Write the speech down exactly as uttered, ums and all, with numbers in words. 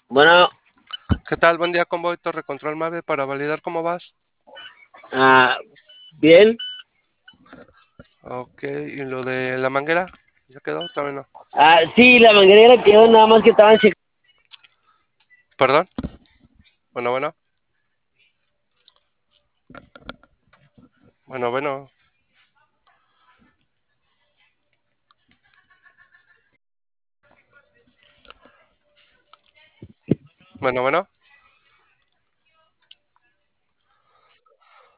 Bueno, ¿Qué tal? Buen día, Convoy Torre Control Mave para validar cómo vas. ah, bien. Ok, y lo de la manguera, ¿ya quedó? Todavía no. Ah, sí, la manguera quedó, nada más que estaban checando. ¿Perdón? Bueno, bueno, bueno, bueno, bueno, bueno.